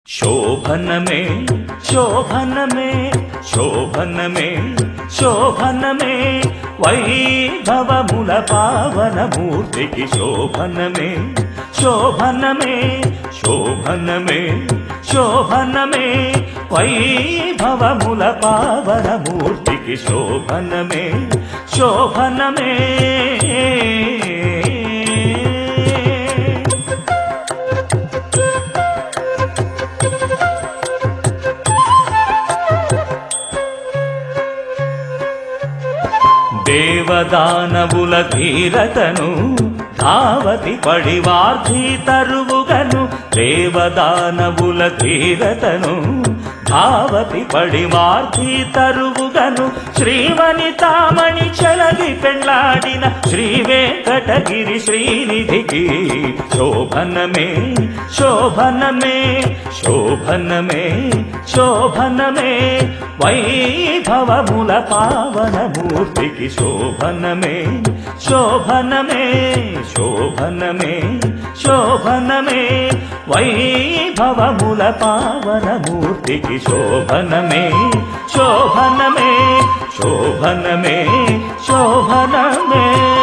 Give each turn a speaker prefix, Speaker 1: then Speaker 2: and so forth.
Speaker 1: శోభనమే శోభనమే శోభనమే శోభనమే వైభవముల పావనమూర్తికి శోభనమే శోభనమే శోభనమే శోభనమే వైభవముల పావనమూర్తికి శోభనమే శోభనమే దేవదానవుల ధీరతను ధావతి పడివార్ధి తరువుగను దేవదానవుల ధీరతను ధావతి పడివార్ధి తరువుగను శ్రీవనితామణి చలగి పెళ్లాడిన Shri Venkatagiri శ్రీనిధికి శోభనమే శోభనమే శోభనమే శోభనమే వైభవముల పావనమూర్తికి శోభనమే శోభనమే శోభనమే శోభనమే వైభవముల పావనమూర్తికి శోభనమే శోభనమే శోభనమే శోభనమే